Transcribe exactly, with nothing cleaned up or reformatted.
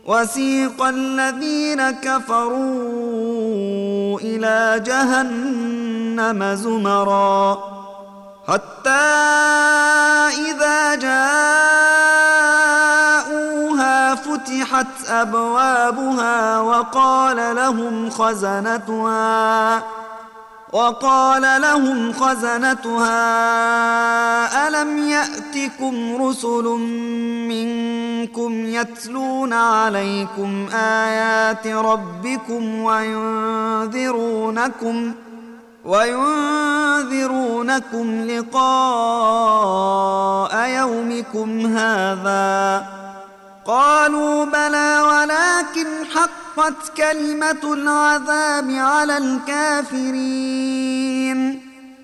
وسيق الذين كفروا إلى جهنم زمرا حتى إذا جاءوها فتحت أبوابها وقال لهم خزنتها وقال لهم خزنتها ألم يأتكم رسل منكم يتلون عليكم آيات ربكم وينذرونكم وينذرونكم لقاء يومكم هذا؟ قالوا بلى ولكن حقت كلمة العذاب على الكافرين.